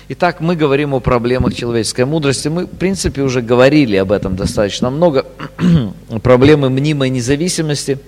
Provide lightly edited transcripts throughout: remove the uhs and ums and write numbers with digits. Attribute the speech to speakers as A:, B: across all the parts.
A: Итак, мы говорим о проблемах человеческой мудрости. Мы, в принципе, уже говорили об этом достаточно много. Проблемы мнимой независимости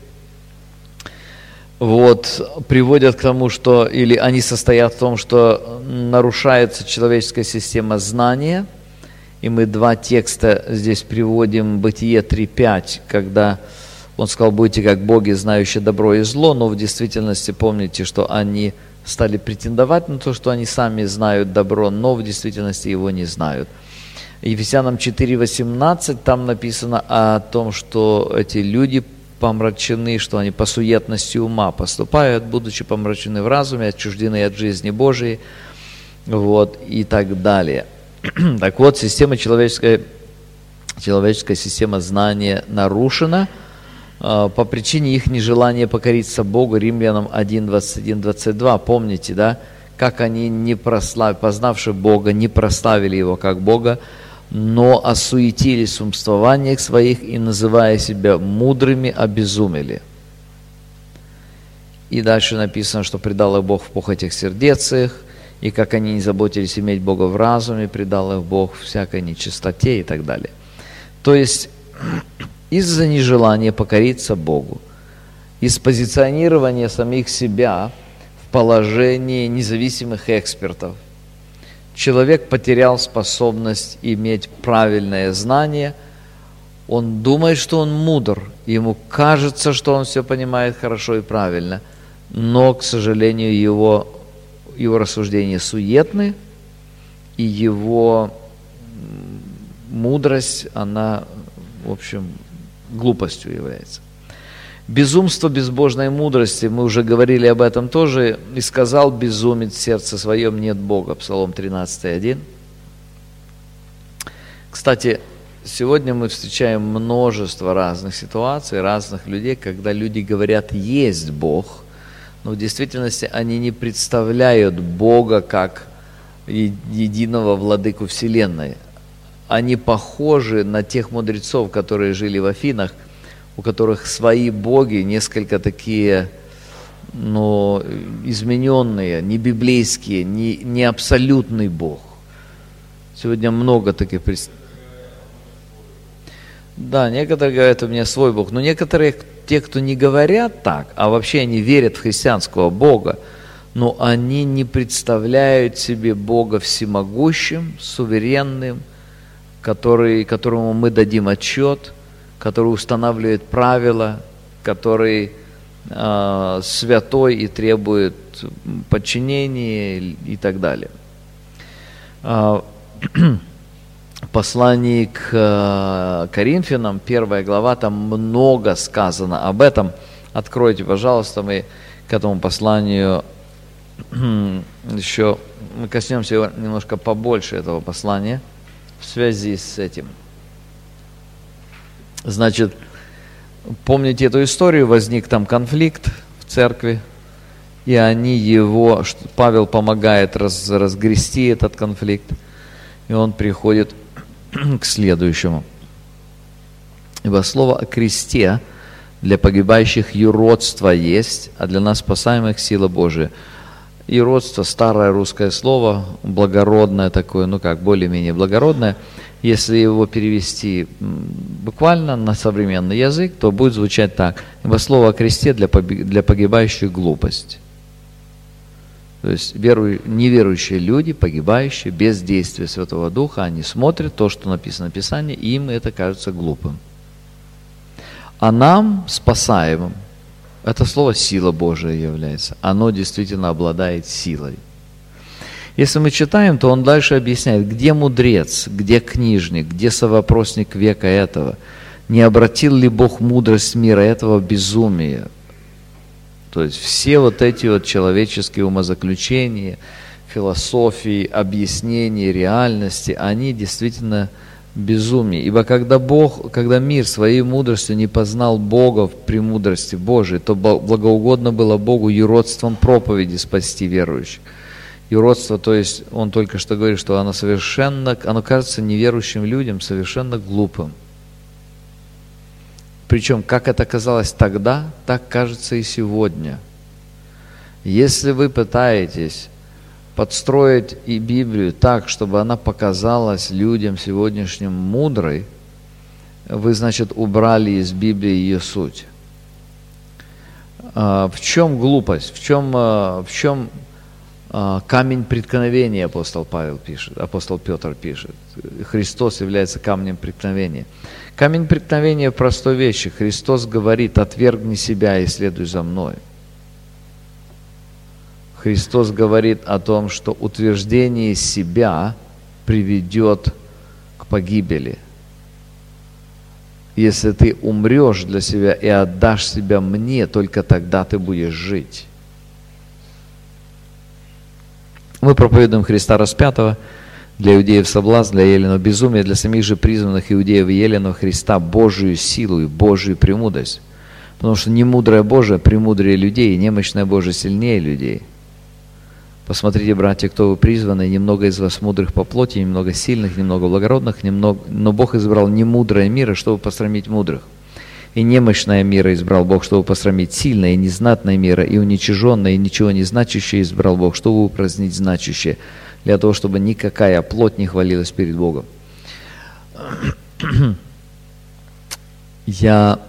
A: приводят к тому, что, или они состоят в том, что нарушается человеческая система знания. И мы два текста здесь приводим, Бытие 3:5, когда он сказал: будете как боги, знающие добро и зло, но в действительности помните, что они стали претендовать на то, что они сами знают добро, но в действительности его не знают. Ефесянам 4:18, там написано о том, что эти люди помрачены, что они по суетности ума поступают, будучи помрачены в разуме, отчуждены от жизни Божией, и так далее. Так вот, человеческая система знания нарушена по причине их нежелания покориться Богу. Римлянам 1:21-22. Помните, да? Как они, познавши Бога, не прославили Его как Бога, но осуетились в умствованиях своих и, называя себя мудрыми, обезумели. И дальше написано, что предал их Бог в похотях сердец их, и как они не заботились иметь Бога в разуме, предал их Бог всякой нечистоте и так далее. То есть из-за нежелания покориться Богу, из позиционирования самих себя в положении независимых экспертов, человек потерял способность иметь правильное знание. Он думает, что он мудр, ему кажется, что он все понимает хорошо и правильно, но, к сожалению, его рассуждения суетны, и его мудрость, она, в общем, глупостью является. Безумство безбожной мудрости, мы уже говорили об этом тоже, и сказал безумец в сердце своем: нет Бога, Псалом 13:1. Кстати, сегодня мы встречаем множество разных ситуаций, разных людей, когда люди говорят: есть Бог, но в действительности они не представляют Бога как единого владыку Вселенной. Они похожи на тех мудрецов, которые жили в Афинах, у которых свои боги несколько такие, измененные, не библейские, не абсолютный Бог. Сегодня много таких представлений. Да, некоторые говорят: у меня свой Бог, но некоторые, те, кто не говорят так, а вообще они верят в христианского Бога, но они не представляют себе Бога всемогущим, суверенным, которому мы дадим отчет, который устанавливает правила, который святой и требует подчинения и так далее. В послании к Коринфянам, 1 глава, там много сказано об этом. Откройте, пожалуйста, мы к этому посланию еще мы коснемся его немножко побольше, этого послания, в связи с этим. Значит, помните эту историю? Возник там конфликт в церкви, и Павел помогает разгрести этот конфликт, и он приходит к следующему. Ибо слово о кресте для погибающих юродство есть, а для нас спасаемых сила Божия. Юродство — старое русское слово, благородное такое, более-менее благородное. Если его перевести буквально на современный язык, то будет звучать так: ибо слово о кресте для погибающих глупость. То есть неверующие люди, погибающие, без действия Святого Духа, они смотрят то, что написано в Писании, и им это кажется глупым. А нам, спасаемым, это слово сила Божия является. Оно действительно обладает силой. Если мы читаем, то он дальше объясняет, где мудрец, где книжник, где совопросник века этого. Не обратил ли Бог мудрость мира этого в безумие? То есть все эти человеческие умозаключения, философии, объяснения реальности, они действительно безумие. Ибо когда мир своей мудростью не познал Бога в премудрости Божией, то благоугодно было Богу юродством проповеди спасти верующих. Юродство, то есть он только что говорит, что оно кажется неверующим людям совершенно глупым. Причем, как это казалось тогда, так кажется и сегодня. Если вы пытаетесь подстроить и Библию так, чтобы она показалась людям сегодняшним мудрой, вы, значит, убрали из Библии ее суть. В чем глупость? В чем камень преткновения, апостол Петр пишет. Христос является камнем преткновения. Камень преткновения в простой вещи. Христос говорит: отвергни себя и следуй за мной. Христос говорит о том, что утверждение себя приведет к погибели. Если ты умрешь для себя и отдашь себя мне, только тогда ты будешь жить. Мы проповедуем Христа распятого, для иудеев соблазн, для еленов безумие, для самих же призванных иудеев и еленов Христа Божию силу и Божию премудрость. Потому что немудрое Божие премудрее людей, и немощное Божие сильнее людей. Посмотрите, братья, кто вы призваны: немного из вас мудрых по плоти, немного сильных, немного благородных, но Бог избрал немудрое мира, чтобы посрамить мудрых. И немощное мира избрал Бог, чтобы посрамить сильное, и незнатное мира, и уничиженное, и ничего не значащее избрал Бог, чтобы упразднить значащее, для того, чтобы никакая плоть не хвалилась перед Богом. Я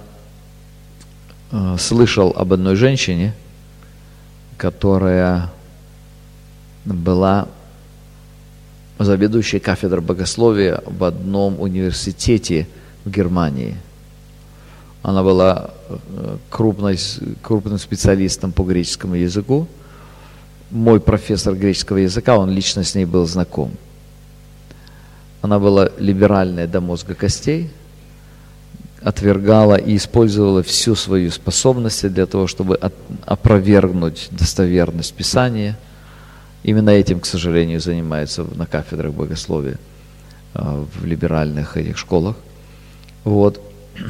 A: слышал об одной женщине, которая была заведующей кафедрой богословия в одном университете в Германии. Она была крупным специалистом по греческому языку. Мой профессор греческого языка, он лично с ней был знаком. Она была либеральная до мозга костей, отвергала и использовала всю свою способность для того, чтобы опровергнуть достоверность Писания. Именно этим, к сожалению, занимается на кафедрах богословия в либеральных этих школах. Вот.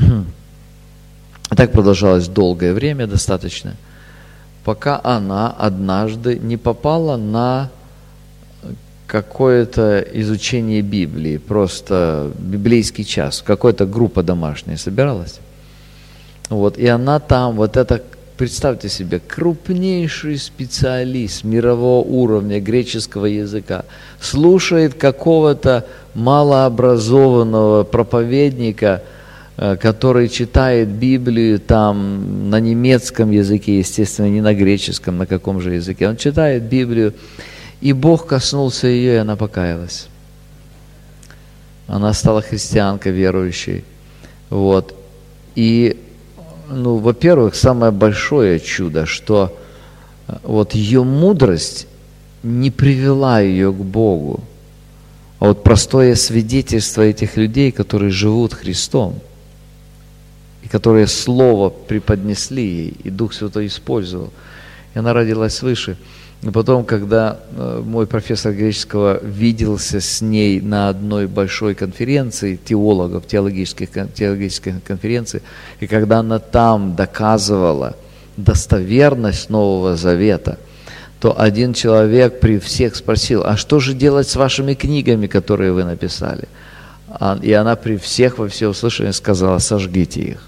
A: Так продолжалось долгое время достаточно, пока она однажды не попала на какое-то изучение Библии, просто библейский час, какая-то группа домашняя собиралась. Вот, и она там, вот это, представьте себе, крупнейший специалист мирового уровня греческого языка слушает какого-то малообразованного проповедника, который читает Библию там на немецком языке, естественно, не на греческом, на каком же языке. Он читает Библию, и Бог коснулся ее, и она покаялась. Она стала христианкой, верующей. Вот. И, во-первых, самое большое чудо, что вот ее мудрость не привела ее к Богу, а вот простое свидетельство этих людей, которые живут Христом, и которые Слово преподнесли ей, и Дух Святой использовал. И она родилась свыше. И потом, когда мой профессор греческого виделся с ней на одной большой конференции теологов, теологической конференции, и когда она там доказывала достоверность Нового Завета, то один человек при всех спросил: а что же делать с вашими книгами, которые вы написали? И она при всех во всеуслышание сказала: сожгите их.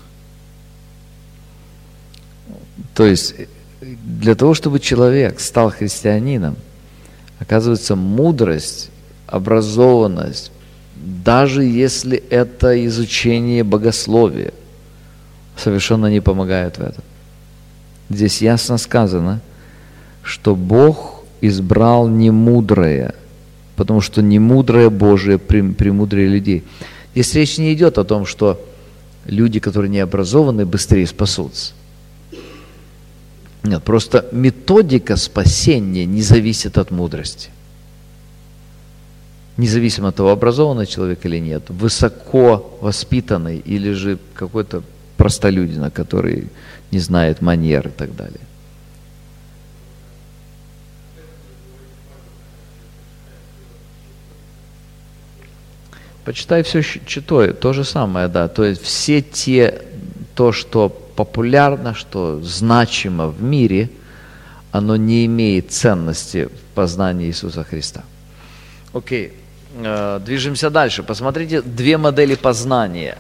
A: То есть для того, чтобы человек стал христианином, оказывается, мудрость, образованность, даже если это изучение богословия, совершенно не помогает в этом. Здесь ясно сказано, что Бог избрал немудрое, потому что немудрое Божие премудрее людей. Здесь речь не идет о том, что люди, которые не образованы, быстрее спасутся. Нет, просто методика спасения не зависит от мудрости. Независимо от того, образованный человек или нет, высоко воспитанный или же какой-то простолюдина, который не знает манер и так далее. Почитай все читой, то же самое, да. То есть все то, что популярно, что значимо в мире, оно не имеет ценности в познании Иисуса Христа. Окей, движемся дальше. Посмотрите, две модели познания.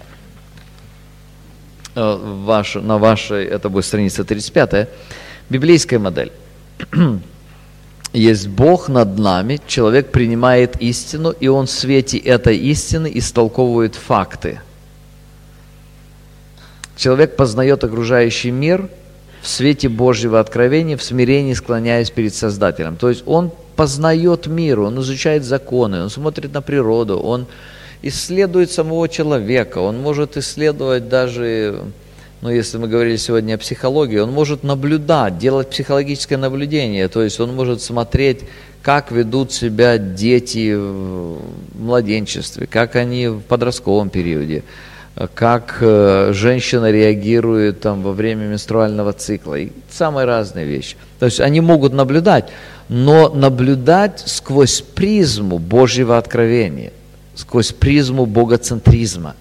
A: На вашей, это будет страница 35, библейская модель. есть Бог над нами, человек принимает истину, и он в свете этой истины истолковывает факты. Человек познает окружающий мир в свете Божьего откровения, в смирении склоняясь перед Создателем. То есть он познает мир, он изучает законы, он смотрит на природу, он исследует самого человека, он может исследовать даже, если мы говорили сегодня о психологии, он может наблюдать, делать психологическое наблюдение, то есть он может смотреть, как ведут себя дети в младенчестве, как они в подростковом периоде, как женщина реагирует во время менструального цикла, и самые разные вещи. То есть они могут наблюдать, но наблюдать сквозь призму Божьего откровения, сквозь призму богоцентризма.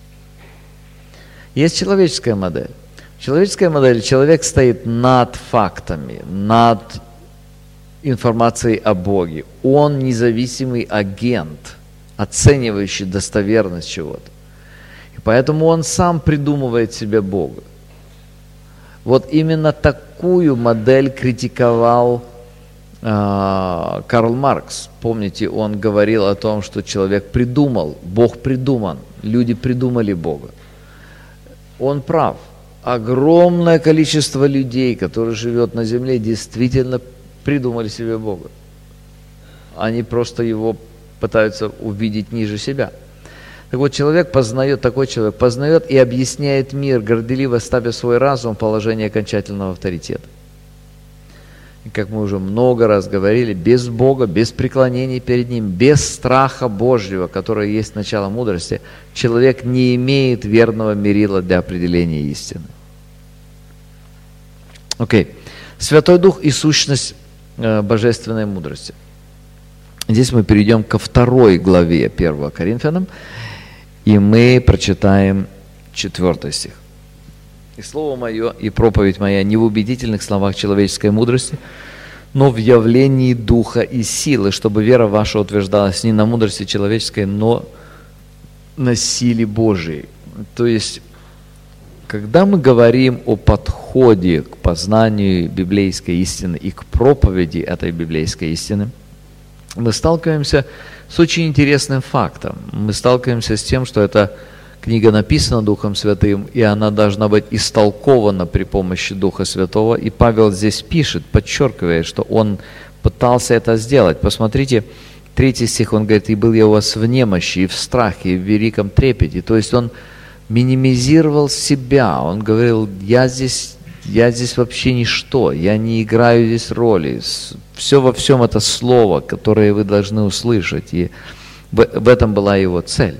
A: Есть человеческая модель. В человеческой модели человек стоит над фактами, над информацией о Боге. Он независимый агент, оценивающий достоверность чего-то. И поэтому он сам придумывает себе Бога. Вот именно такую модель критиковал Карл Маркс. Помните, он говорил о том, что человек придумал, Бог придуман, люди придумали Бога. Он прав. Огромное количество людей, которые живут на земле, действительно придумали себе Бога. Они просто его пытаются увидеть ниже себя. Так вот, такой человек познает и объясняет мир, горделиво ставя свой разум в положение окончательного авторитета. И как мы уже много раз говорили, без Бога, без преклонения перед Ним, без страха Божьего, которое есть начало мудрости, человек не имеет верного мерила для определения истины. Окей. Святой Дух и сущность божественной мудрости. Здесь мы перейдем ко 2 главе 1 Коринфянам, и мы прочитаем 4 стих. «И слово мое, и проповедь моя не в убедительных словах человеческой мудрости, но в явлении духа и силы, чтобы вера ваша утверждалась не на мудрости человеческой, но на силе Божией». То есть, когда мы говорим о подходе к познанию библейской истины и к проповеди этой библейской истины, мы сталкиваемся с очень интересным фактом. Мы сталкиваемся с тем, что эта книга написана Духом Святым, и она должна быть истолкована при помощи Духа Святого. И Павел здесь пишет, подчеркивает, что он пытался это сделать. Посмотрите, 3 стих, он говорит: «И был я у вас в немощи, и в страхе, и в великом трепете». То есть он минимизировал себя, он говорил: я здесь вообще ничто, я не играю здесь роли. Все во всем это слово, которое вы должны услышать. И в этом была его цель.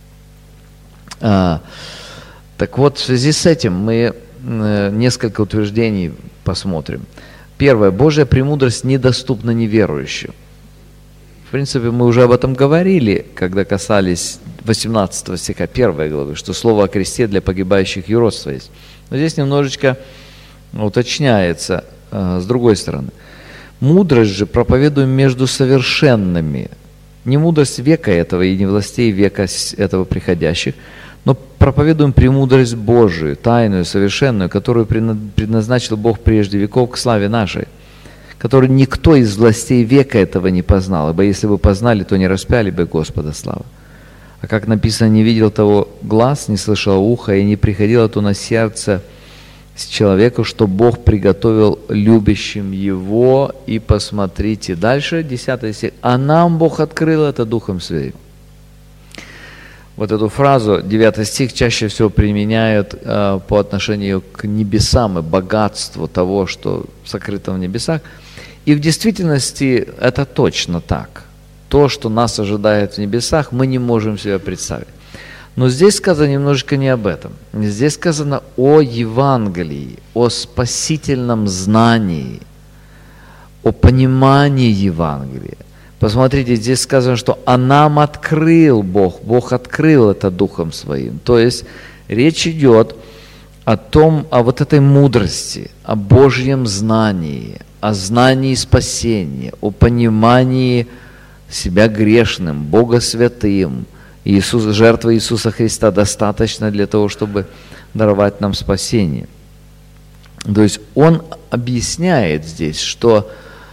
A: Так вот, в связи с этим мы несколько утверждений посмотрим. Первое. Божья премудрость недоступна неверующим. В принципе, мы уже об этом говорили, когда касались 18 стиха 1 главы, что слово о кресте для погибающих юродство есть. Но здесь немножечко уточняется с другой стороны. Мудрость же проповедуем между совершенными. Не мудрость века этого и не властей века этого приходящих, но проповедуем премудрость Божию, тайную, совершенную, которую предназначил Бог прежде веков к славе нашей, которую никто из властей века этого не познал, ибо если бы познали, то не распяли бы Господа славы. А как написано: не видел того глаз, не слышал ухо, и не приходило то на сердце человеку, что Бог приготовил любящим Его. И посмотрите дальше, 10 стих. А нам Бог открыл это Духом Своим. Вот эту фразу, 9 стих, чаще всего применяют по отношению к небесам и богатству того, что сокрыто в небесах. И в действительности это точно так. То, что нас ожидает в небесах, мы не можем себе представить. Но здесь сказано немножечко не об этом. Здесь сказано о Евангелии, о спасительном знании, о понимании Евангелия. Посмотрите, здесь сказано, что «а нам открыл Бог», Бог открыл это Духом Своим. То есть речь идет о вот этой мудрости, о Божьем знании, о знании спасения, о понимании себя грешным, Бога святым. Жертва Иисуса Христа достаточно для того, чтобы даровать нам спасение. То есть он объясняет здесь, что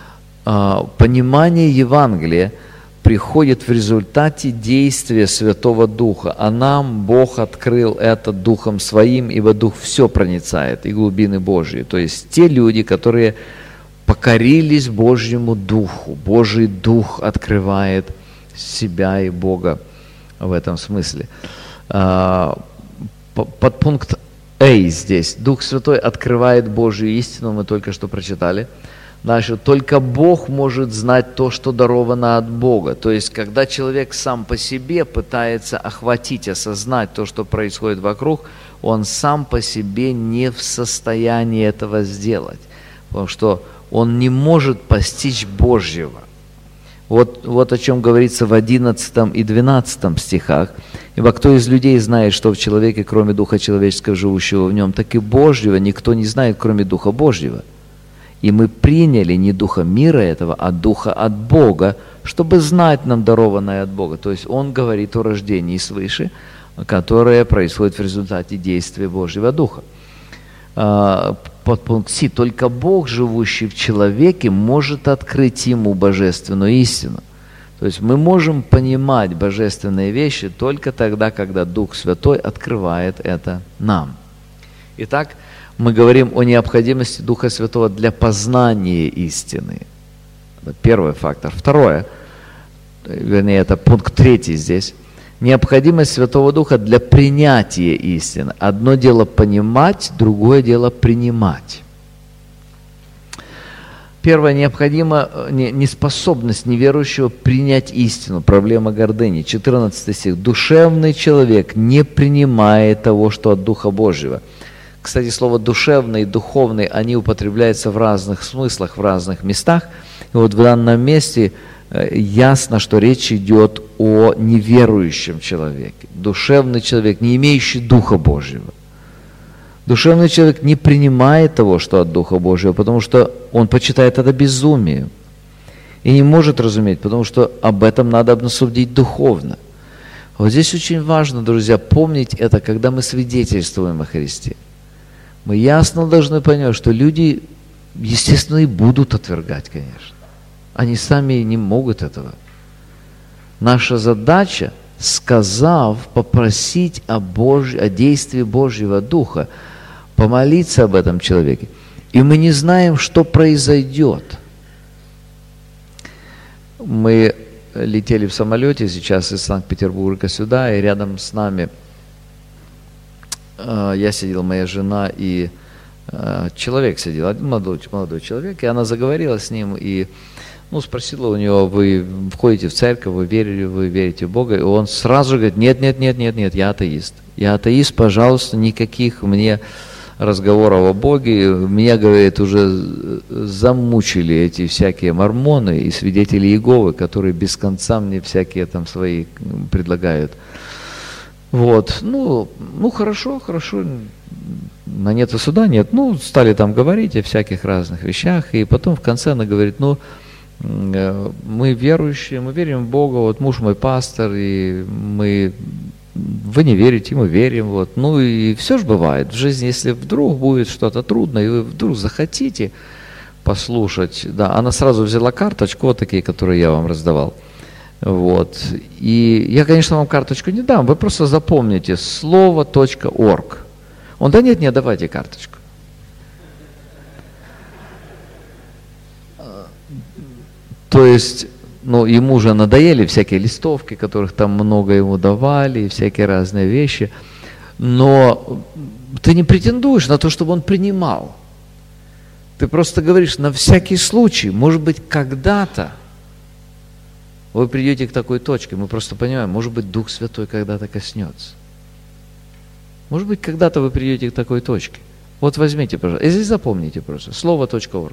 A: понимание Евангелия приходит в результате действия Святого Духа, а нам Бог открыл это Духом Своим, ибо Дух все проницает, и глубины Божьи. То есть те люди, которые покорились Божьему Духу, Божий Дух открывает себя и Бога в этом смысле. Подпункт А здесь. Дух Святой открывает Божью истину, мы только что прочитали. Дальше. Только Бог может знать то, что даровано от Бога. То есть, когда человек сам по себе пытается охватить, осознать то, что происходит вокруг, он сам по себе не в состоянии этого сделать. Потому что он не может постичь Божьего. Вот о чем говорится в 11 и 12 стихах. «Ибо кто из людей знает, что в человеке, кроме Духа человеческого, живущего в нем, так и Божьего никто не знает, кроме Духа Божьего. И мы приняли не Духа мира этого, а Духа от Бога, чтобы знать нам дарованное от Бога». То есть он говорит о рождении свыше, которое происходит в результате действия Божьего Духа. Подпункт С. Только Бог, живущий в человеке, может открыть ему божественную истину. То есть мы можем понимать божественные вещи только тогда, когда Дух Святой открывает это нам. Итак, мы говорим о необходимости Духа Святого для познания истины. Это первый фактор. Второе, вернее, это пункт 3 здесь. Необходимость Святого Духа для принятия истины. Одно дело понимать, другое дело принимать. Первое, необходима неспособность неверующего принять истину, проблема гордыни. 14 стих. Душевный человек не принимает того, что от Духа Божьего. Кстати, слово «душевный» и «духовный», они употребляются в разных смыслах, в разных местах. И вот в данном месте ясно, что речь идет о неверующем человеке. Душевный человек, не имеющий Духа Божьего. Душевный человек не принимает того, что от Духа Божьего, потому что он почитает это безумием. И не может разуметь, потому что об этом надо обсудить духовно. Вот здесь очень важно, друзья, помнить это, когда мы свидетельствуем о Христе. Мы ясно должны понять, что люди, естественно, и будут отвергать, конечно. Они сами не могут этого. Наша задача, сказав, попросить о действии Божьего Духа, помолиться об этом человеке. И мы не знаем, что произойдет. Мы летели в самолете сейчас из Санкт-Петербурга сюда, и рядом с нами я сидел, моя жена и человек сидел, один молодой человек, и она заговорила с ним, и спросила у него: вы входите в церковь, вы верите в Бога? И он сразу же говорит: нет, я атеист. Я атеист, пожалуйста, никаких мне разговоров о Боге. Меня, говорит, уже замучили эти всякие мормоны и свидетели Иеговы, которые без конца мне всякие там свои предлагают. Вот, хорошо, на нет и суда нет. Стали там говорить о всяких разных вещах, и потом в конце она говорит: мы верующие, мы верим в Бога, вот муж мой пастор, и вы не верите, мы верим, вот. И все же бывает в жизни, если вдруг будет что-то трудно, и вы вдруг захотите послушать, да, она сразу взяла карточку, вот такие, которые я вам раздавал, вот, и я, конечно, вам карточку не дам, вы просто запомните слово.орг. Он: да нет, давайте карточку. То есть, ему уже надоели всякие листовки, которых там много ему давали, и всякие разные вещи. Но ты не претендуешь на то, чтобы он принимал. Ты просто говоришь: на всякий случай, может быть, когда-то вы придете к такой точке. Мы просто понимаем, может быть, Дух Святой когда-то коснется. Может быть, когда-то вы придете к такой точке. Вот возьмите, пожалуйста, и здесь запомните просто, слово.орг.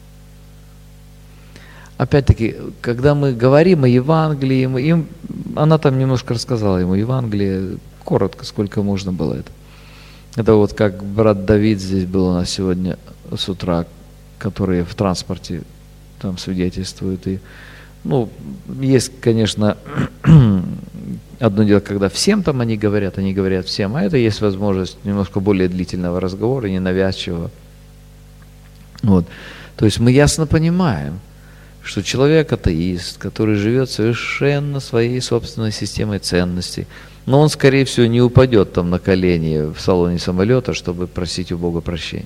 A: Опять-таки, когда мы говорим о Евангелии, она там немножко рассказала ему Евангелие, коротко, сколько можно было это. Это вот как брат Давид здесь был у нас сегодня с утра, который в транспорте там свидетельствует. И, есть, конечно, одно дело, когда всем там они говорят всем, а это есть возможность немножко более длительного разговора, ненавязчивого. Вот. То есть мы ясно понимаем, что человек атеист, который живет совершенно своей собственной системой ценностей, но он, скорее всего, не упадет там на колени в салоне самолета, чтобы просить у Бога прощения.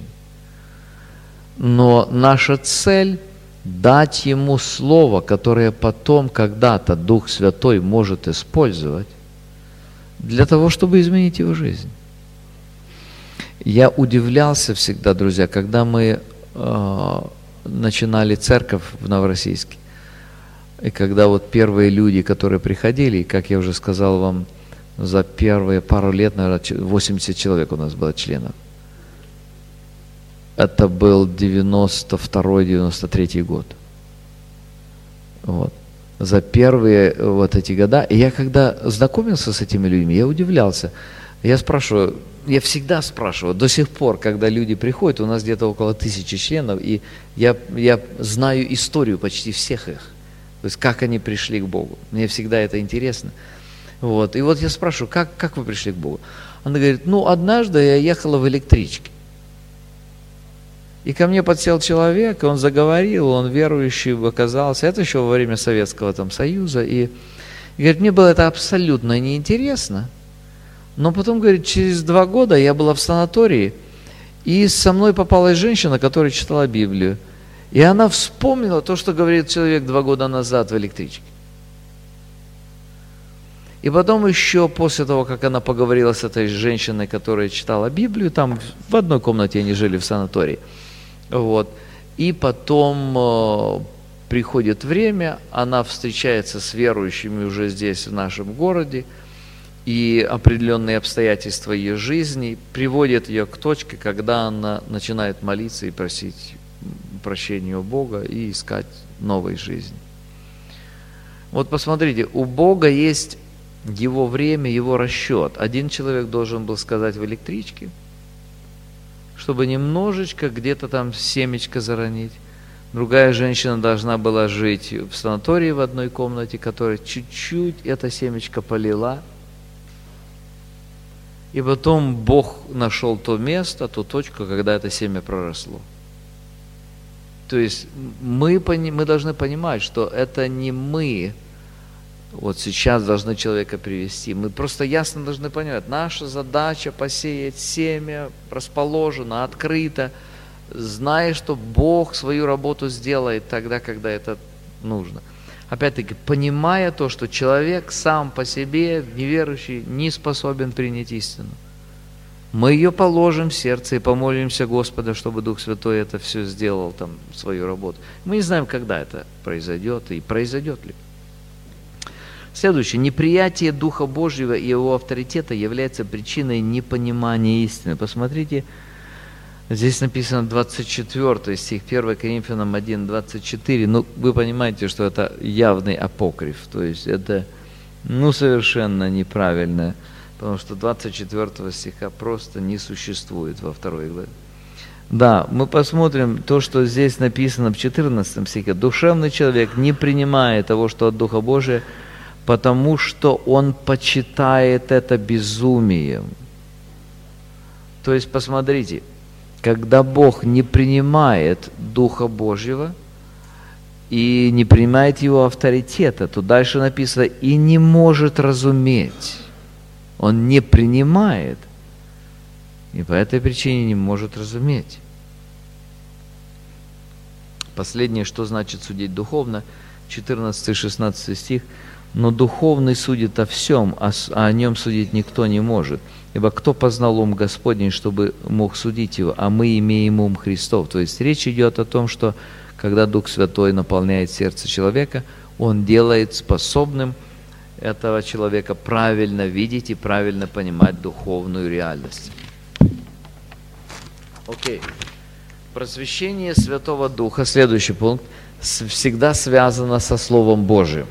A: Но наша цель – дать ему слово, которое потом когда-то Дух Святой может использовать для того, чтобы изменить его жизнь. Я удивлялся всегда, друзья, когда мы начинали церковь в Новороссийске, и когда вот первые люди, которые приходили, и, как я уже сказал вам, за первые пару лет, наверное, 80 человек у нас было членов. Это был 92-93 год. Вот. За первые вот эти года. И я когда знакомился с этими людьми, я удивлялся. Я спрашиваю, я всегда спрашиваю, до сих пор, когда люди приходят, у нас где-то около 1000 членов, и я знаю историю почти всех их. То есть, как они пришли к Богу. Мне всегда это интересно. Вот. И вот я спрашиваю, как вы пришли к Богу? Она говорит, однажды я ехала в электричке. И ко мне подсел человек, и он заговорил, он верующий оказался. Это еще во время Советского Союза. И говорит, мне было это абсолютно неинтересно. Но потом, говорит, через 2 года я была в санатории, и со мной попалась женщина, которая читала Библию. И она вспомнила то, что говорит человек 2 года назад в электричке. И потом еще после того, как она поговорила с этой женщиной, которая читала Библию, там в одной комнате они жили в санатории. Вот. И потом приходит время, она встречается с верующими уже здесь, в нашем городе, и определенные обстоятельства ее жизни приводят ее к точке, когда она начинает молиться и просить прощения у Бога и искать новой жизни. Вот посмотрите, у Бога есть Его время, Его расчет. Один человек должен был сказать в электричке, чтобы немножечко где-то там семечко заронить. Другая женщина должна была жить в санатории в одной комнате, которая чуть-чуть это семечко полила. И потом Бог нашел то место, ту точку, когда это семя проросло. То есть мы должны понимать, что это не мы вот сейчас должны человека привести. Мы просто ясно должны понимать, наша задача посеять семя, расположено, открыто, зная, что Бог свою работу сделает тогда, когда это нужно. Опять-таки, понимая то, что человек сам по себе, неверующий, не способен принять истину. Мы ее положим в сердце и помолимся Господа, чтобы Дух Святой это все сделал, свою работу. Мы не знаем, когда это произойдет и произойдет ли. Следующее. Неприятие Духа Божьего и Его авторитета является причиной непонимания истины. Посмотрите, здесь написано 24 стих, 1 Коринфянам 1, 24. Вы понимаете, что это явный апокриф, то есть это совершенно неправильно, потому что 24 стиха просто не существует во 2 главе. Да, мы посмотрим то, что здесь написано в 14 стихе. Душевный человек не принимает того, что от Духа Божия, потому что он почитает это безумием. То есть, посмотрите, когда Бог не принимает Духа Божьего и не принимает Его авторитета, то дальше написано «и не может разуметь». Он не принимает, и по этой причине не может разуметь. Последнее, что значит судить духовно, 14-16 стих. «Но духовный судит о всем, а о нем судить никто не может. Ибо кто познал ум Господень, чтобы мог судить его, а мы имеем ум Христов». То есть речь идет о том, что когда Дух Святой наполняет сердце человека, Он делает способным этого человека правильно видеть и правильно понимать духовную реальность. Окей. Просвещение Святого Духа, следующий пункт, всегда связано со Словом Божиим.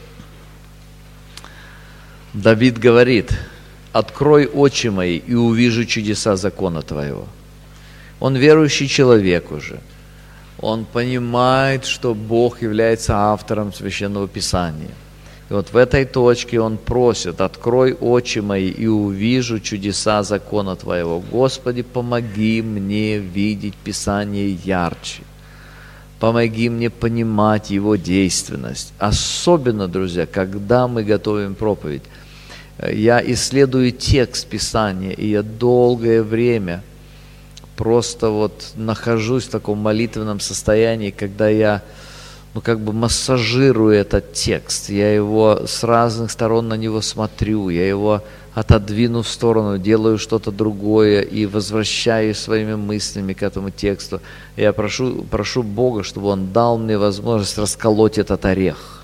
A: Давид говорит: «Открой очи мои, и увижу чудеса закона Твоего». Он верующий человек уже. Он понимает, что Бог является автором Священного Писания. И вот в этой точке он просит: «Открой очи мои, и увижу чудеса закона Твоего». Господи, помоги мне видеть Писание ярче. Помоги мне понимать его действенность. Особенно, друзья, когда мы готовим проповедь. Я исследую текст Писания, и я долгое время просто вот нахожусь в таком молитвенном состоянии, когда я массажирую этот текст. Я его с разных сторон на него смотрю, я его отодвину в сторону, делаю что-то другое и возвращаюсь своими мыслями к этому тексту. Я прошу Бога, чтобы Он дал мне возможность расколоть этот орех,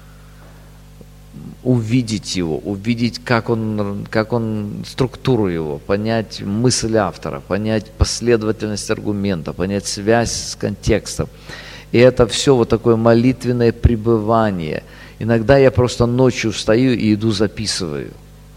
A: увидеть его, увидеть, как он, структуру его, понять мысль автора, понять последовательность аргумента, понять связь с контекстом. И это все вот такое молитвенное пребывание. Иногда я просто ночью встаю и иду записываю.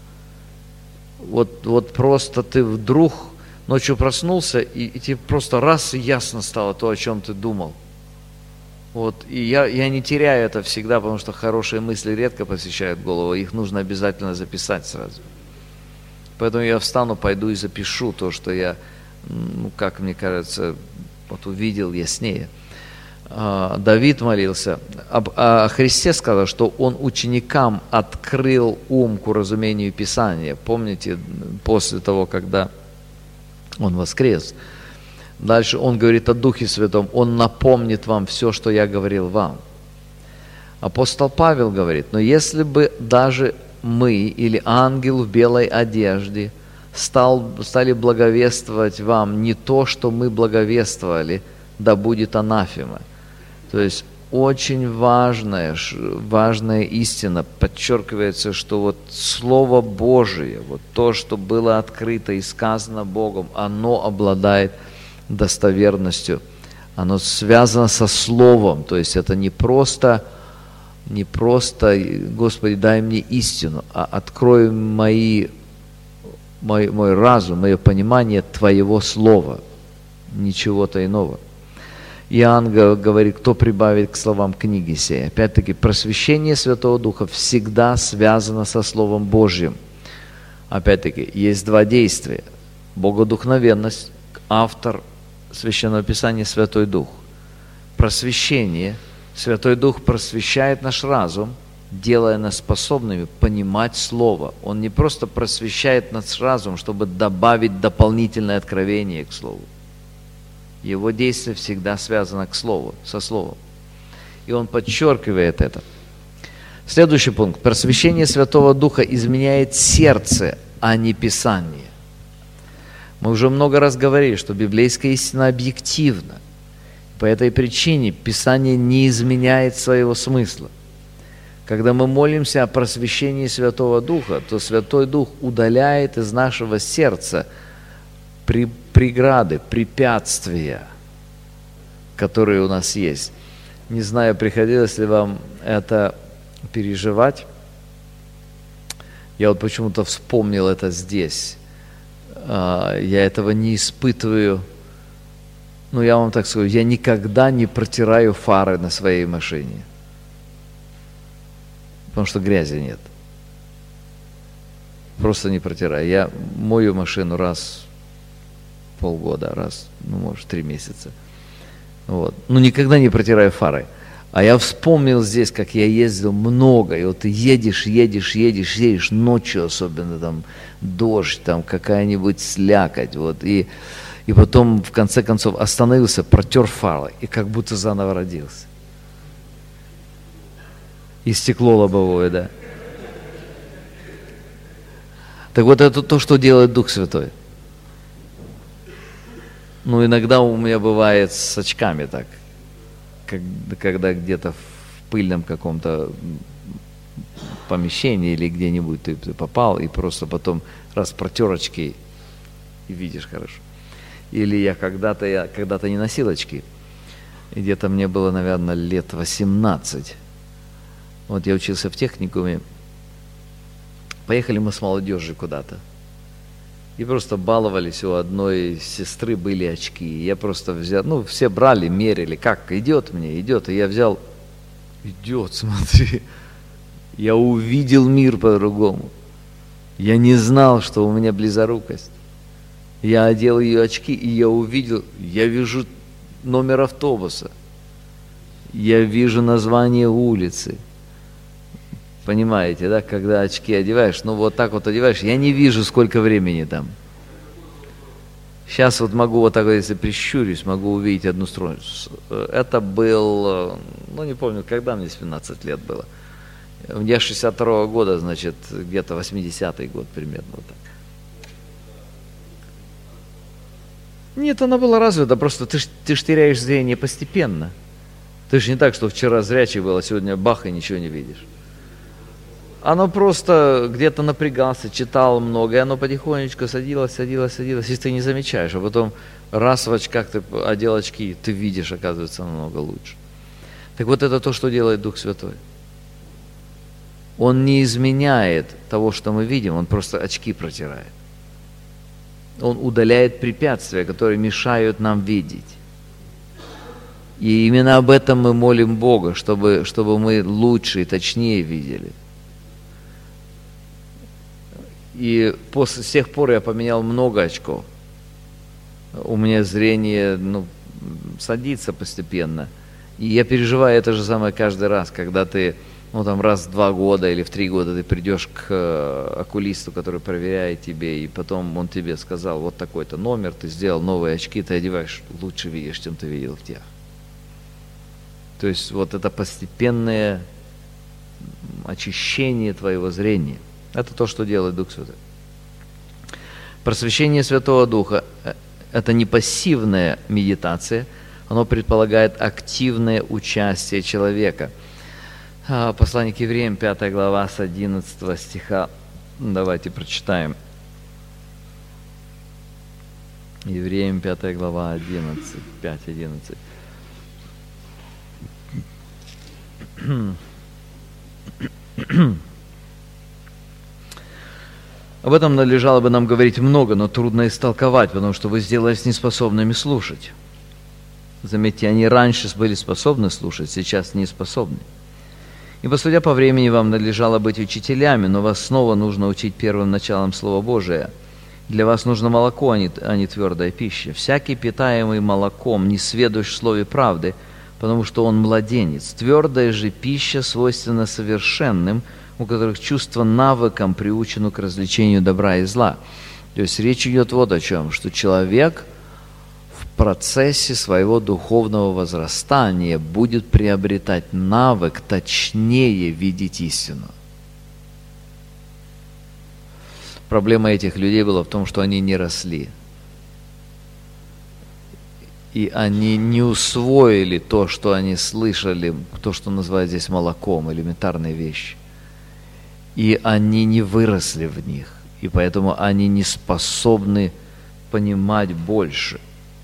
A: Вот просто ты вдруг ночью проснулся, и тебе просто раз и ясно стало то, о чем ты думал. Вот, и я не теряю это всегда, потому что хорошие мысли редко посещают голову, их нужно обязательно записать сразу. Поэтому я встану, пойду и запишу то, что я, как мне кажется, вот увидел яснее. Давид молился, о Христе сказал, что Он ученикам открыл ум к уразумению Писания. Помните, после того, когда Он воскрес. Дальше Он говорит о Духе Святом, Он напомнит вам все, что я говорил вам. Апостол Павел говорит, но если бы даже мы или ангел в белой одежде стали благовествовать вам не то, что мы благовествовали, да будет анафема. То есть очень важная истина, подчеркивается, что вот Слово Божие, вот то, что было открыто и сказано Богом, оно обладает достоверностью, оно связано со Словом, то есть это не просто Господи, дай мне истину, а открой мой разум, мое понимание Твоего Слова, ничего-то иного. Иоанн говорит, кто прибавит к словам книги сей. Опять-таки, просвещение Святого Духа всегда связано со Словом Божьим. Опять-таки, есть два действия. Богодухновенность, автор Священного Писания Святой Дух. Просвещение. Святой Дух просвещает наш разум, делая нас способными понимать Слово. Он не просто просвещает наш разум, чтобы добавить дополнительное откровение к Слову. Его действие всегда связано со Словом. И он подчеркивает это. Следующий пункт. Просвещение Святого Духа изменяет сердце, а не Писание. Мы уже много раз говорили, что библейская истина объективна. По этой причине Писание не изменяет своего смысла. Когда мы молимся о просвещении Святого Духа, то Святой Дух удаляет из нашего сердца преграды, препятствия, которые у нас есть. Не знаю, приходилось ли вам это переживать. Я вот почему-то вспомнил это здесь. Я этого не испытываю. Я вам так скажу, я никогда не протираю фары на своей машине. Потому что грязи нет. Просто не протираю. Я мою машину раз в полгода, может, 3 месяца. Вот. Никогда не протираю фары. А я вспомнил здесь, как я ездил много, и вот ты едешь, ночью особенно, там, дождь, там, какая-нибудь слякоть, вот, и потом, в конце концов, остановился, протер фары, и как будто заново родился. И стекло лобовое, да. Так вот, это то, что делает Дух Святой. Иногда у меня бывает с очками так, когда где-то в пыльном каком-то помещении или где-нибудь ты попал, и просто потом раз протер очки, и видишь хорошо. Или я когда-то не носил очки, и где-то мне было, наверное, лет 18. Вот я учился в техникуме, поехали мы с молодежью куда-то. И просто баловались, у одной сестры были очки. Я просто взял, все брали, мерили, как, идет мне, идет. И я взял, идет, смотри. Я увидел мир по-другому. Я не знал, что у меня близорукость. Я одел ее очки, и я вижу номер автобуса. Я вижу название улицы. Понимаете, да, когда очки одеваешь, ну вот так вот одеваешь, я не вижу, сколько времени там. Сейчас вот могу вот так вот, если прищурюсь, могу увидеть одну страницу. Это был, ну не помню, когда мне 17 лет было. Я 62-го года, значит, где-то 80-й год примерно вот так. Нет, она была развита, просто ты ж теряешь зрение постепенно. Ты же не так, что вчера зрячий был, а сегодня бах и ничего не видишь. Оно просто где-то напрягался, читал много, и оно потихонечку садилось, если ты не замечаешь, а потом раз в очках ты одел очки, ты видишь, оказывается, намного лучше. Так вот это то, что делает Дух Святой. Он не изменяет того, что мы видим, он просто очки протирает. Он удаляет препятствия, которые мешают нам видеть. И именно об этом мы молим Бога, чтобы мы лучше и точнее видели. И с тех пор я поменял много очков. У меня зрение садится постепенно. И я переживаю это же самое каждый раз, когда ты, раз в 2 года или в 3 года ты придешь к окулисту, который проверяет тебе, и потом он тебе сказал, вот такой-то номер, ты сделал новые очки, ты одеваешь, лучше видишь, чем ты видел в тех. То есть вот это постепенное очищение твоего зрения. Это то, что делает Дух Святой. Просвещение Святого Духа – это не пассивная медитация, оно предполагает активное участие человека. Послание к Евреям, 5 глава, с 11 стиха. Давайте прочитаем. Евреям, 5 глава, 11, 5-11. Об этом надлежало бы нам говорить много, но трудно истолковать, потому что вы сделались неспособными слушать. Заметьте, они раньше были способны слушать, сейчас не способны. Ибо, судя по времени, вам надлежало быть учителями, но вас снова нужно учить первым началом Слова Божия. Для вас нужно молоко, а не твердая пища. Всякий, питаемый молоком, не сведущ в слове правды, потому что он младенец. Твердая же пища свойственна совершенным, у которых чувство навыком приучено к развлечению добра и зла. То есть речь идет вот о чем, что человек в процессе своего духовного возрастания будет приобретать навык точнее видеть истину. Проблема этих людей была в том, что они не росли. И они не усвоили то, что они слышали, то, что называют здесь молоком, элементарные вещи. И они не выросли в них, и поэтому они не способны понимать больше.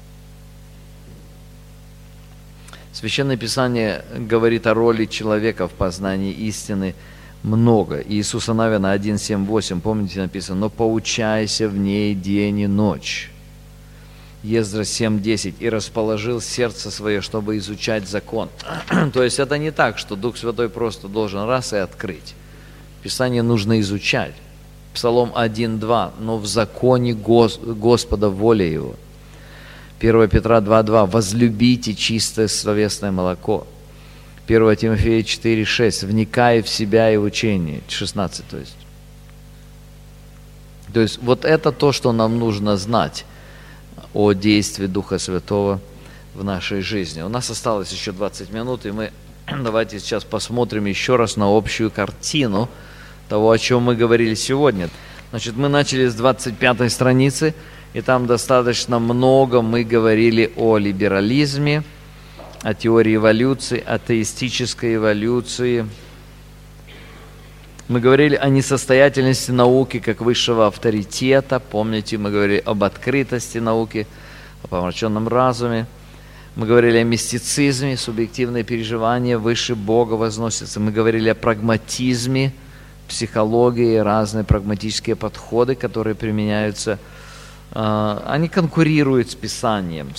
A: Священное Писание говорит о роли человека в познании истины много. Иисуса Навина 1:7-8, помните, написано, «Но поучайся в ней день и ночь». Ездра 7:10, «И расположил сердце свое, чтобы изучать закон». То есть это не так, что Дух Святой просто должен раз и открыть. Писание нужно изучать. Псалом 1:2, «Но в законе Господа воля Его». 1 Петра 2:2, «Возлюбите чистое словесное молоко». 1 Тимофея 4:6, «Вникай в себя и в учение». 16, то есть. То есть вот это то, что нам нужно знать о действии Духа Святого в нашей жизни. У нас осталось еще 20 минут, и мы давайте сейчас посмотрим еще раз на общую картину того, о чем мы говорили сегодня. Значит, мы начали с 25-й страницы, и там достаточно много мы говорили о либерализме, о теории эволюции, атеистической эволюции. Мы говорили о несостоятельности науки как высшего авторитета. Помните, мы говорили об открытости науки, о помраченном разуме. Мы говорили о мистицизме, субъективные переживания выше Бога возносятся. Мы говорили о прагматизме, психологии, разные прагматические подходы, которые применяются. Они конкурируют с Писанием в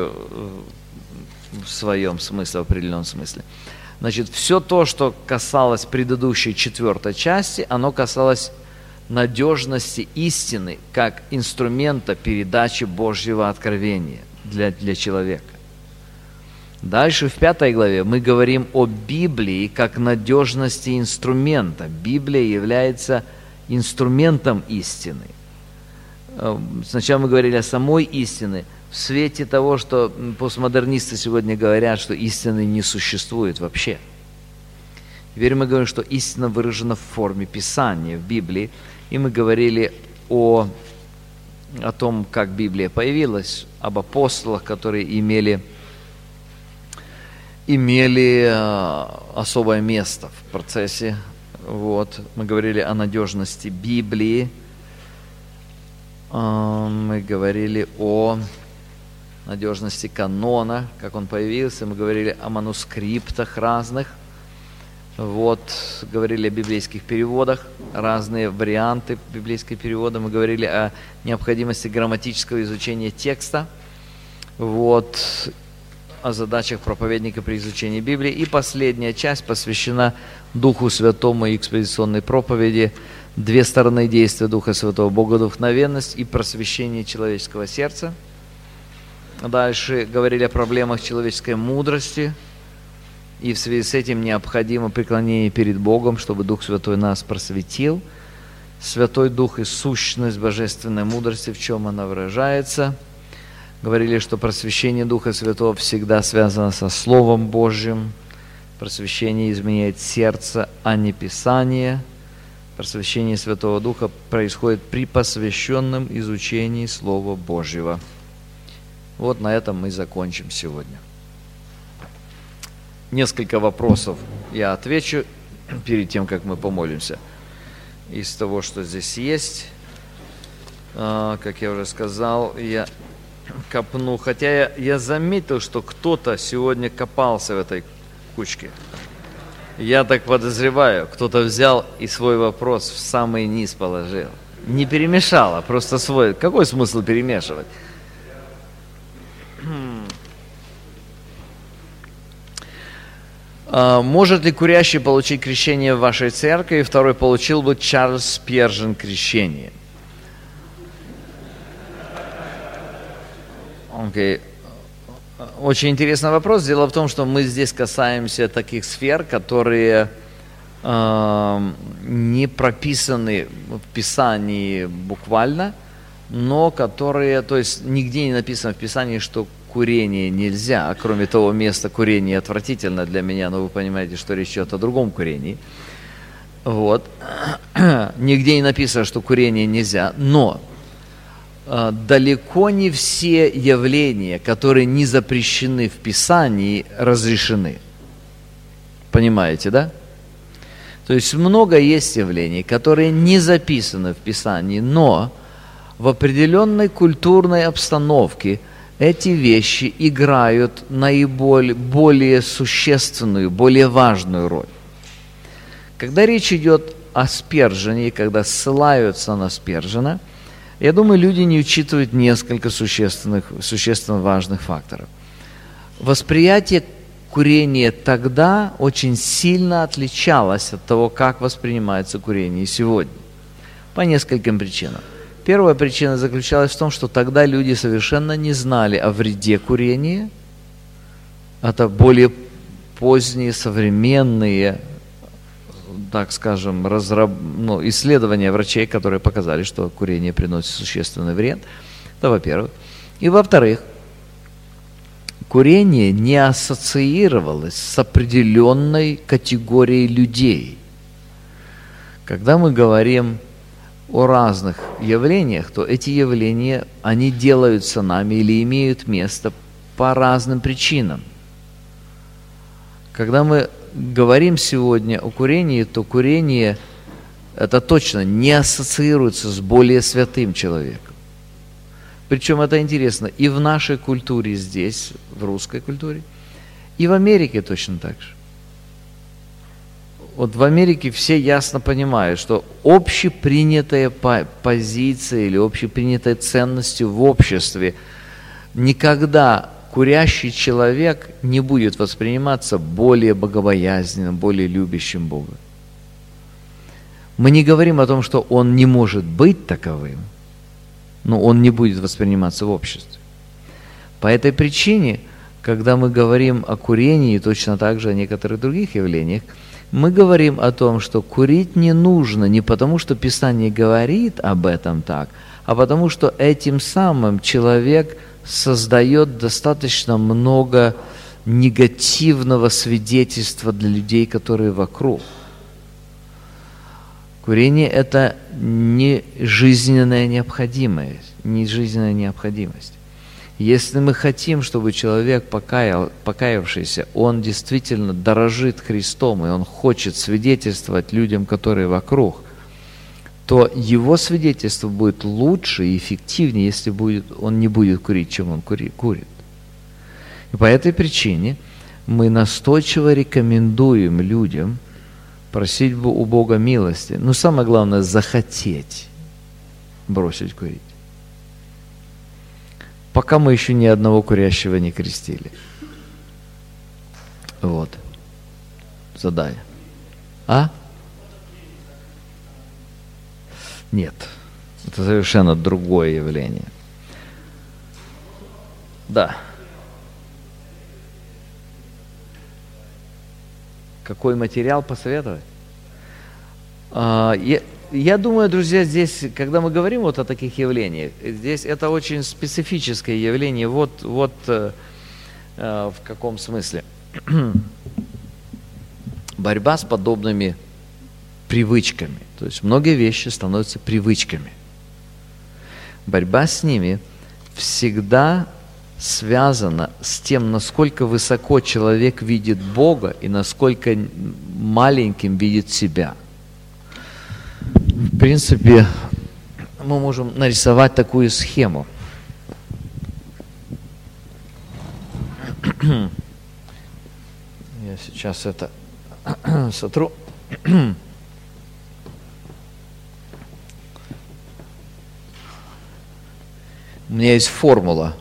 A: своем смысле, в определенном смысле. Значит, все то, что касалось предыдущей 4 части, оно касалось надежности истины как инструмента передачи Божьего откровения для человека. Дальше в 5 главе мы говорим о Библии как надежности инструмента. Библия является инструментом истины. Сначала мы говорили о самой истине, в свете того, что постмодернисты сегодня говорят, что истины не существует вообще. Теперь мы говорим, что истина выражена в форме Писания, в Библии. И мы говорили о том, как Библия появилась, об апостолах, которые имели особое место в процессе. Вот. Мы говорили о надежности Библии. Мы говорили о надежности канона, как он появился. Мы говорили о манускриптах разных. Вот. Говорили о библейских переводах, разные варианты библейских переводов. Мы говорили о необходимости грамматического изучения текста. Вот. О задачах проповедника при изучении Библии. И последняя часть посвящена Духу Святому и экспозиционной проповеди. 2 стороны действия Духа Святого: богодухновенность и просвещение человеческого сердца. Дальше говорили о проблемах человеческой мудрости. И в связи с этим необходимо преклонение перед Богом, чтобы Дух Святой нас просветил. Святой Дух и сущность божественной мудрости, в чем она выражается. Говорили, что просвещение Духа Святого всегда связано со Словом Божьим. Просвещение изменяет сердце, а не Писание. Просвещение Святого Духа происходит при посвященном изучении Слова Божьего. Вот на этом мы закончим сегодня. Несколько вопросов я отвечу перед тем, как мы помолимся. Из того, что здесь есть, как я уже сказал, я копну. Хотя я заметил, что кто-то сегодня копался в этой кучке. Я так подозреваю, кто-то взял и свой вопрос в самый низ положил. Не перемешал, а просто свой. Какой смысл перемешивать? Может ли курящий получить крещение в вашей церкви? Второй: получил бы Чарльз Спержен крещение? Окей. Очень интересный вопрос. Дело в том, что мы здесь касаемся таких сфер, которые не прописаны в Писании буквально, но которые, то есть нигде не написано в Писании, что курение нельзя, а кроме того места курение отвратительно для меня, но вы понимаете, что речь идет о другом курении. Вот. Нигде не написано, что курение нельзя, но далеко не все явления, которые не запрещены в Писании, разрешены. Понимаете, да? То есть много есть явлений, которые не записаны в Писании, но в определенной культурной обстановке эти вещи играют более существенную, более важную роль. Когда речь идет о Спержене, когда ссылаются на Спержена, я думаю, люди не учитывают несколько существенно важных факторов. Восприятие курения тогда очень сильно отличалось от того, как воспринимается курение сегодня. По нескольким причинам. Первая причина заключалась в том, что тогда люди совершенно не знали о вреде курения. Это более поздние, современные, так скажем, исследования врачей, которые показали, что курение приносит существенный вред. Это во-первых. И во-вторых, курение не ассоциировалось с определенной категорией людей. Когда мы говорим о разных явлениях, то эти явления, они делаются нами или имеют место по разным причинам. Когда мы говорим сегодня о курении, то курение, это точно не ассоциируется с более святым человеком. Причем это интересно и в нашей культуре здесь, в русской культуре, и в Америке точно так же. Вот в Америке все ясно понимают, что общепринятая позиция или общепринятая ценность в обществе никогда курящий человек не будет восприниматься более богобоязненным, более любящим Бога. Мы не говорим о том, что он не может быть таковым, но он не будет восприниматься в обществе. По этой причине когда мы говорим о курении, точно так же о некоторых других явлениях, мы говорим о том, что курить не нужно не потому, что Писание говорит об этом так, а потому что этим самым человек создает достаточно много негативного свидетельства для людей, которые вокруг. Курение – это не жизненная необходимость, не жизненная необходимость. Если мы хотим, чтобы человек покаявшийся, он действительно дорожит Христом, и он хочет свидетельствовать людям, которые вокруг, то его свидетельство будет лучше и эффективнее, если он не будет курить, чем он курит. И по этой причине мы настойчиво рекомендуем людям просить у Бога милости. Но самое главное – захотеть бросить курить. Пока мы еще ни одного курящего не крестили. Вот. Задай. А? Нет. Это совершенно другое явление. Да. Какой материал посоветовать? Я думаю, друзья, здесь, когда мы говорим вот о таких явлениях, здесь это очень специфическое явление. Вот в каком смысле. Борьба с подобными привычками. То есть многие вещи становятся привычками. Борьба с ними всегда связана с тем, насколько высоко человек видит Бога и насколько маленьким видит себя. В принципе, мы можем нарисовать такую схему. Я сейчас это сотру. У меня есть формула,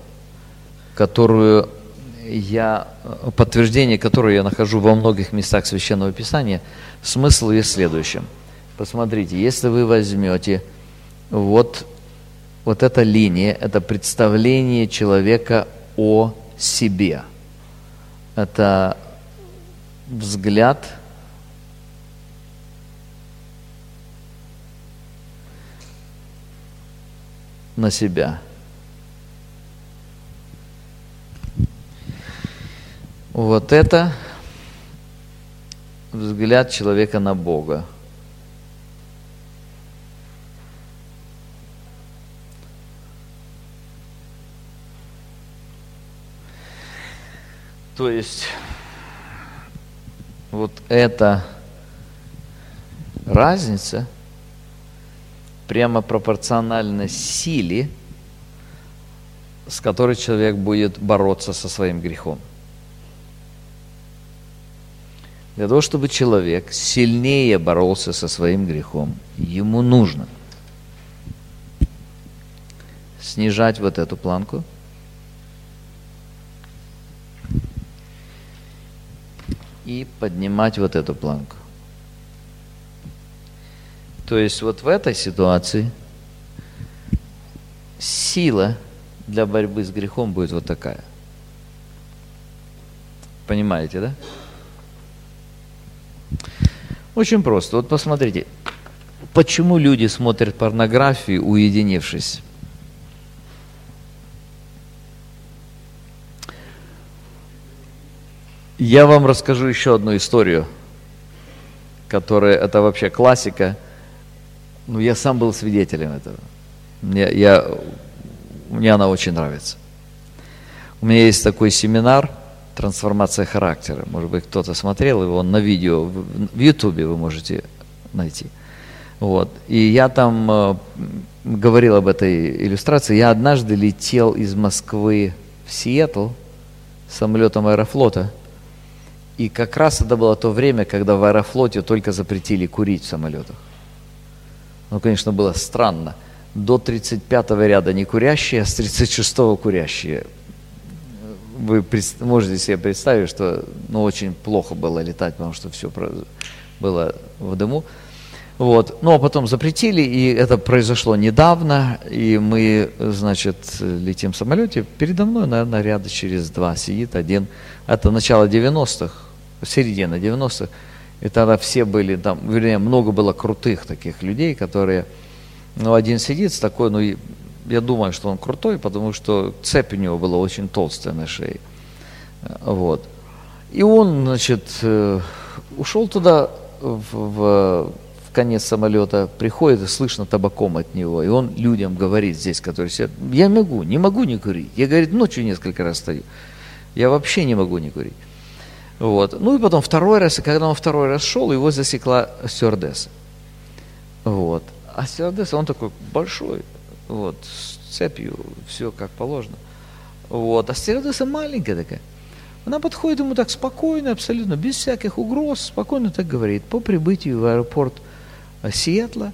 A: подтверждение которой я нахожу во многих местах Священного Писания. Смысл ее в следующем. Посмотрите, если вы возьмете вот эта линия, это представление человека о себе. Это взгляд на себя. Вот это взгляд человека на Бога. То есть вот эта разница прямо пропорциональна силе, с которой человек будет бороться со своим грехом. Для того, чтобы человек сильнее боролся со своим грехом, ему нужно снижать вот эту планку и поднимать вот эту планку. То есть вот в этой ситуации сила для борьбы с грехом будет вот такая. Понимаете, да? Очень просто. Вот посмотрите, почему люди смотрят порнографию, уединившись? Я вам расскажу еще одну историю, которая, это вообще классика. Ну, я сам был свидетелем этого. Мне она очень нравится. У меня есть такой семинар «Трансформация характера». Может быть, кто-то смотрел его на видео, в Ютубе вы можете найти. Вот. И я там говорил об этой иллюстрации. Я однажды летел из Москвы в Сиэтл самолетом Аэрофлота. И как раз это было то время, когда в Аэрофлоте только запретили курить в самолетах. Ну, конечно, было странно. До 35-го ряда не курящие, а с 36-го курящие. Вы можете себе представить, что очень плохо было летать, потому что все было в дыму. Вот. Ну, а потом запретили, и это произошло недавно, и мы, значит, летим в самолете. Передо мной, наверное, ряда через два сидит один. Это начало 90-х, середина 90-х. И тогда все были там, вернее, много было крутых таких людей, которые, ну, один сидит с такой, ну, я думаю, что он крутой, потому что цепь у него была очень толстая на шее. Вот. И он, значит, ушел туда в конец самолета, приходит, и слышно табаком от него. И он людям говорит здесь, которые сидят: я не могу не курить. Я, говорит, ночью несколько раз стою. Я вообще не могу не курить. Вот. Ну и потом второй раз, и когда он второй раз шел, его засекла стюардесса. Вот. А стюардесса, он такой большой, вот, с цепью, все как положено. Вот. А стюардесса маленькая такая. Она подходит ему так спокойно, абсолютно, без всяких угроз, спокойно так говорит: по прибытию в аэропорт Сиэтла,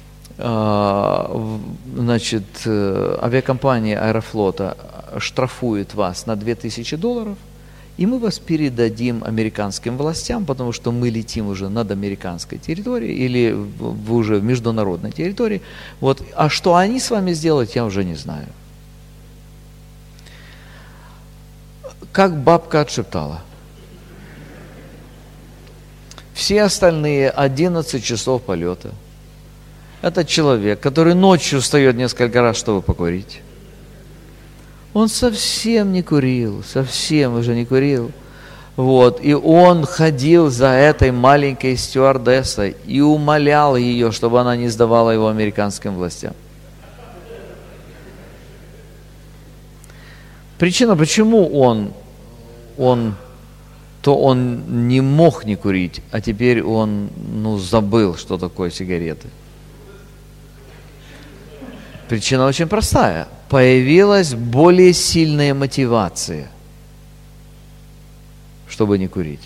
A: значит, авиакомпания Аэрофлота штрафует вас на $2000, и мы вас передадим американским властям, потому что мы летим уже над американской территорией или уже в международной территории. Вот. А что они с вами сделают, я уже не знаю. Как бабка отшептала. Все остальные 11 часов полета. Это человек, который ночью встает несколько раз, чтобы покурить. Он совсем не курил, совсем уже не курил. Вот. И он ходил за этой маленькой стюардессой и умолял ее, чтобы она не сдавала его американским властям. Причина, почему он не мог не курить, а теперь он, забыл, что такое сигареты. Причина очень простая. Появилась более сильная мотивация, чтобы не курить.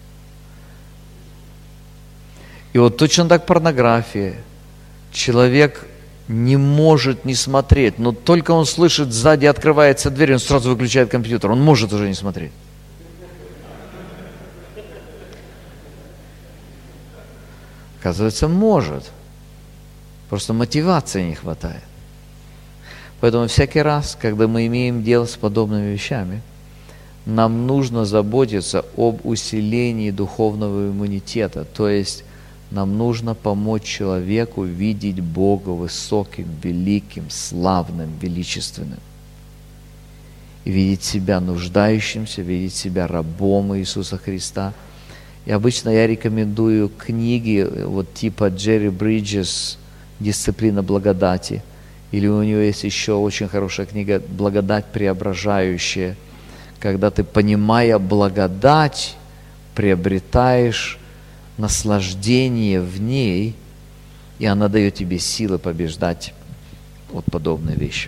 A: И вот точно так порнография. Человек не может не смотреть, но только он слышит, сзади открывается дверь, он сразу выключает компьютер, он может уже не смотреть. Оказывается, может. Просто мотивации не хватает. Поэтому всякий раз, когда мы имеем дело с подобными вещами, нам нужно заботиться об усилении духовного иммунитета. То есть нам нужно помочь человеку видеть Бога высоким, великим, славным, величественным. И видеть себя нуждающимся, видеть себя рабом Иисуса Христа. И обычно я рекомендую книги вот типа Джерри Бриджес «Дисциплина благодати». Или у него есть еще очень хорошая книга «Благодать преображающая», когда ты, понимая благодать, приобретаешь наслаждение в ней, и она дает тебе силы побеждать вот подобные вещи.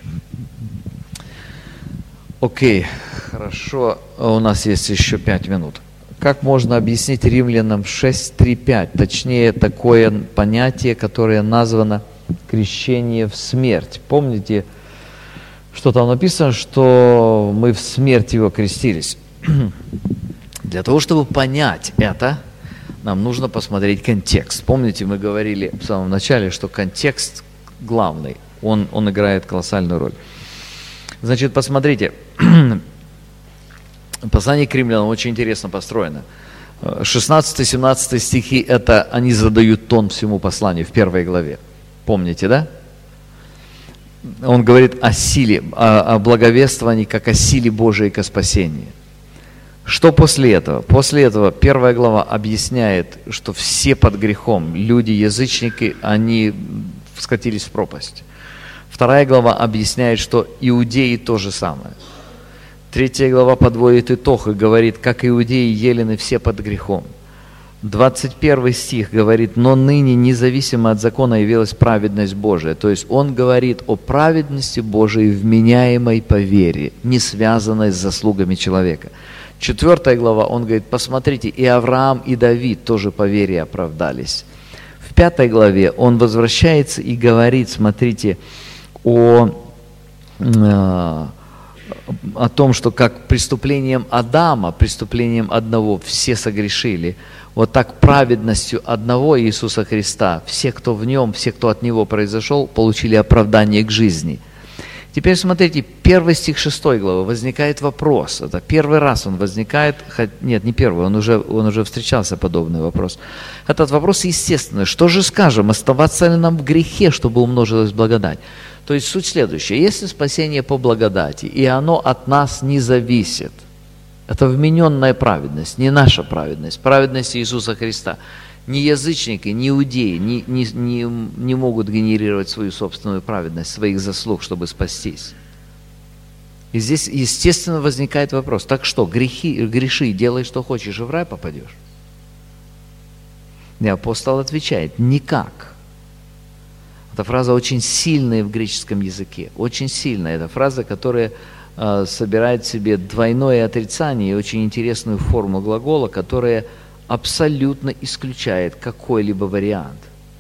A: Окей, хорошо, у нас есть еще 5 минут. Как можно объяснить Римлянам 6:3-5, точнее такое понятие, которое названо крещение в смерть? Помните, что там написано, что мы в смерть его крестились? Для того, чтобы понять это, нам нужно посмотреть контекст. Помните, мы говорили в самом начале, что контекст главный, он играет колоссальную роль. Значит, посмотрите, послание к Римлянам очень интересно построено. 16-17 стихи, это они задают тон всему посланию в 1 главе. Помните, да? Он говорит о силе, о благовествовании, как о силе Божией ко спасению. Что после этого? После этого 1 глава объясняет, что все под грехом, люди, язычники, они скатились в пропасть. 2 глава объясняет, что иудеи то же самое. 3 глава подводит итог и говорит, как иудеи и елены все под грехом. 21 стих говорит, но ныне независимо от закона явилась праведность Божия. То есть он говорит о праведности Божией, вменяемой по вере, не связанной с заслугами человека. 4 глава он говорит, посмотрите, и Авраам, и Давид тоже по вере оправдались. В 5 главе он возвращается и говорит, смотрите, о том, что как преступлением Адама, преступлением одного все согрешили, Вот так праведностью одного Иисуса Христа все, кто в Нем, все, кто от Него произошел, получили оправдание к жизни. Теперь смотрите, 1 стих 6 главы, возникает вопрос. Это первый раз он возникает, нет, не первый, он уже встречался, подобный вопрос. Этот вопрос естественный. Что же скажем, оставаться ли нам в грехе, чтобы умножилась благодать? То есть суть следующая. Если спасение по благодати, и оно от нас не зависит, это вмененная праведность, не наша праведность, праведность Иисуса Христа. Ни язычники, ни иудеи не могут генерировать свою собственную праведность, своих заслуг, чтобы спастись. И здесь, естественно, возникает вопрос, так что, греши, делай, что хочешь, и в рай попадешь? И апостол отвечает, никак. Эта фраза очень сильная в греческом языке, очень сильная. Это фраза, которая собирает в себе двойное отрицание и очень интересную форму глагола, которая абсолютно исключает какой-либо вариант.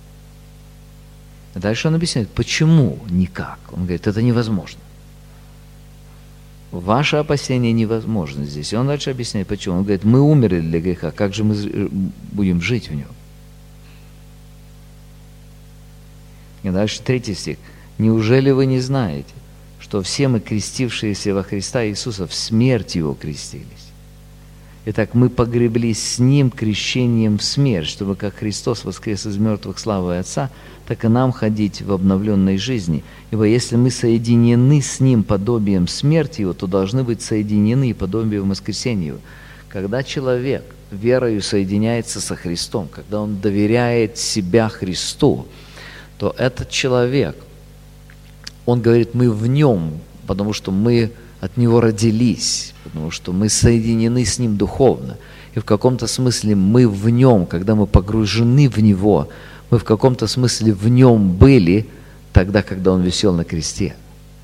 A: Дальше он объясняет, почему никак. Он говорит, это невозможно. Ваше опасение невозможно здесь. И он дальше объясняет, почему. Он говорит, мы умерли для греха, как же мы будем жить в нем? И дальше 3 стих. Неужели вы не знаете, что все мы, крестившиеся во Христа Иисуса, в смерть Его крестились? Итак, мы погреблись с Ним крещением в смерть, чтобы как Христос воскрес из мертвых славой Отца, так и нам ходить в обновленной жизни. Ибо если мы соединены с Ним подобием смерти Его, то должны быть соединены и подобием воскресения Его. Когда человек верою соединяется со Христом, когда он доверяет себя Христу, то этот человек, он говорит, мы в Нем, потому что мы от Него родились, потому что мы соединены с Ним духовно. И в каком-то смысле мы в Нем, когда мы погружены в Него, мы в каком-то смысле в Нем были тогда, когда Он висел на кресте.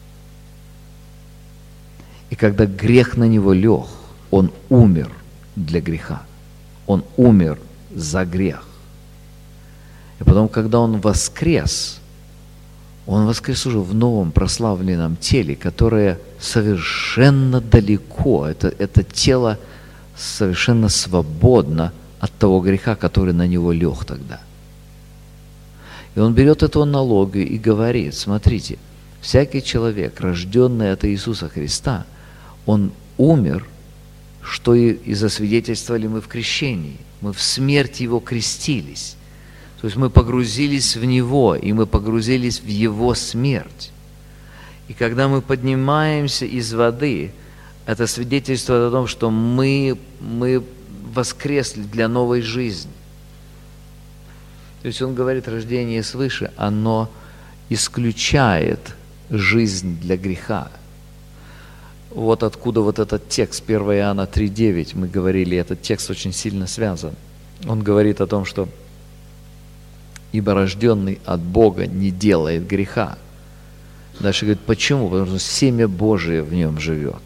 A: И когда грех на Него лег, Он умер для греха. Он умер за грех. И потом, когда Он воскрес уже в новом прославленном теле, которое совершенно далеко, это тело совершенно свободно от того греха, который на него лег тогда. И он берет эту аналогию и говорит, смотрите, всякий человек, рожденный от Иисуса Христа, он умер, что и засвидетельствовали мы в крещении. Мы в смерть Его крестились. То есть мы погрузились в Него, и мы погрузились в Его смерть. И когда мы поднимаемся из воды, это свидетельствует о том, что мы воскресли для новой жизни. То есть он говорит, рождение свыше, оно исключает жизнь для греха. Вот откуда вот этот текст, 1 Иоанна 3,9, мы говорили, этот текст очень сильно связан. Он говорит о том, что ибо рожденный от Бога не делает греха. Дальше говорит, почему? Потому что семя Божие в нем живет,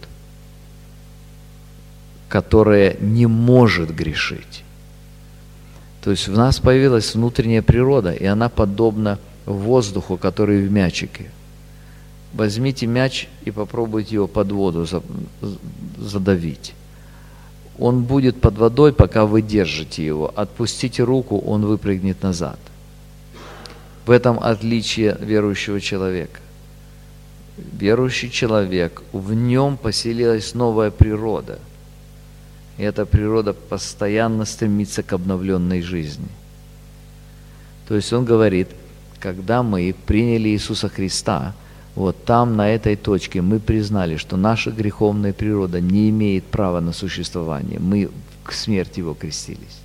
A: которое не может грешить. То есть в нас появилась внутренняя природа, и она подобна воздуху, который в мячике. Возьмите мяч и попробуйте его под воду задавить. Он будет под водой, пока вы держите его. Отпустите руку, он выпрыгнет назад. В этом отличие верующего человека. Верующий человек, в нем поселилась новая природа. И эта природа постоянно стремится к обновленной жизни. То есть он говорит, когда мы приняли Иисуса Христа, вот там, на этой точке, мы признали, что наша греховная природа не имеет права на существование. Мы к смерти Его крестились.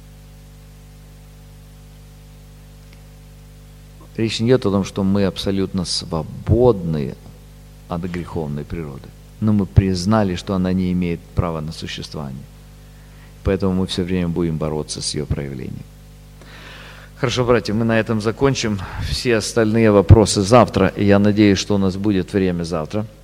A: Речь не идет о том, что мы абсолютно свободны от греховной природы, но мы признали, что она не имеет права на существование. Поэтому мы все время будем бороться с ее проявлением. Хорошо, братья, мы на этом закончим. Все остальные вопросы завтра, и я надеюсь, что у нас будет время завтра.